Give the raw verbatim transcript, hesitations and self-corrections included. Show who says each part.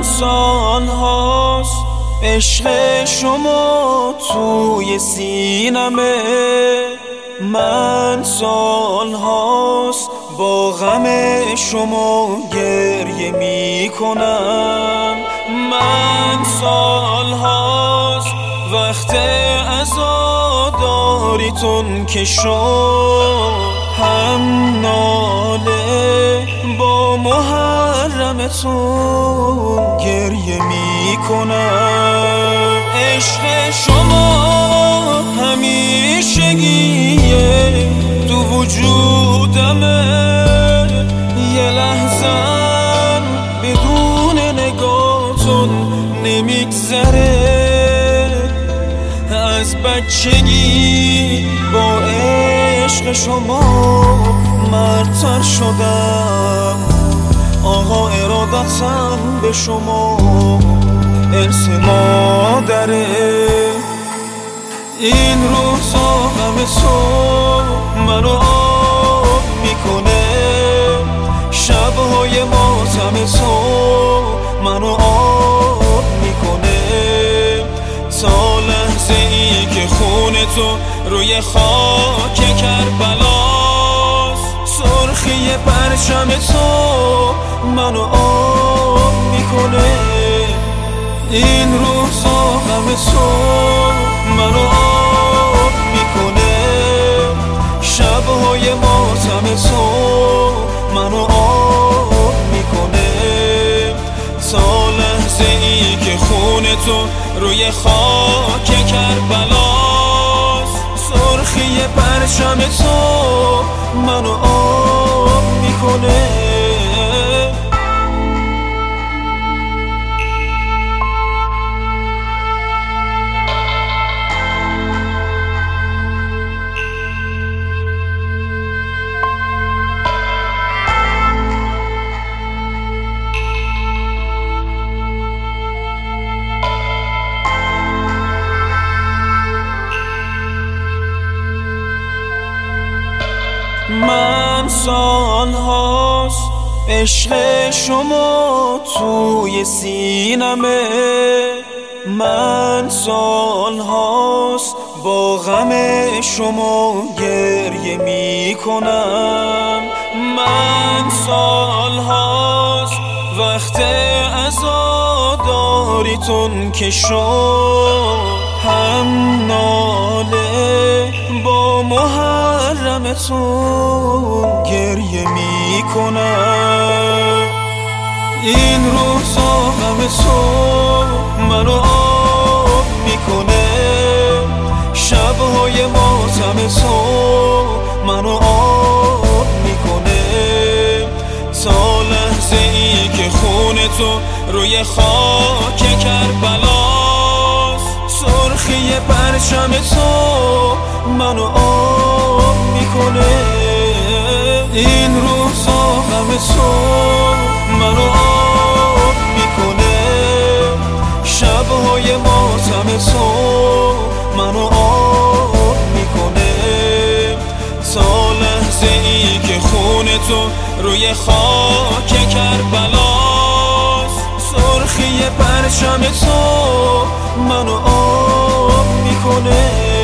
Speaker 1: سال هاست عشق شما توی سینمه، من سال هاست با غم شما گریه می کنم. من سال هاست وقت عزاداریتون که شو هم ناله با محرمتون گریه می کنم. عشق شما همیشگیه تو وجودمه، یه لحظه بدون نگاهتون نمیگذره. از بچگی با عشق شما مرتر شدم، آقا ارادتم به شما ارث مادره. این روزا غم تو منو آب میکنه، شبهای ماتم تو منو آب میکنه، تا لحظه ای که خون تو روی خاک کربلاست. سرخی پرچم تو منو آب میکنه، این روزا غم تو منو آب میکنه، شبهای ماتم تو منو آب میکنه، تا لحظه ای که خون تو روی خاک کربلاست. سرخی پرچم تو منو آب میکنه. من سال هاست عشق شما توی سینمه، من سال هاست با غم شما گریه می کنم. من سال هاست وقت عزاداریتون که شو هم ناله با محرمتون گریه می کنم. این روزا غم تو منو آب میکنه، شبهای ماتم تو منو آب میکنه، تا لحظه ای که خون تو روی خاک کربلاست. سرخی پرچم تو منو آب میکنه، این روزا غم تو منو آب میکنه، شبهای ماتم تو منو آب میکنه، تا لحظه ای که خون تو روی خاک کربلاست. سرخی پرچم تو منو آب میکنه.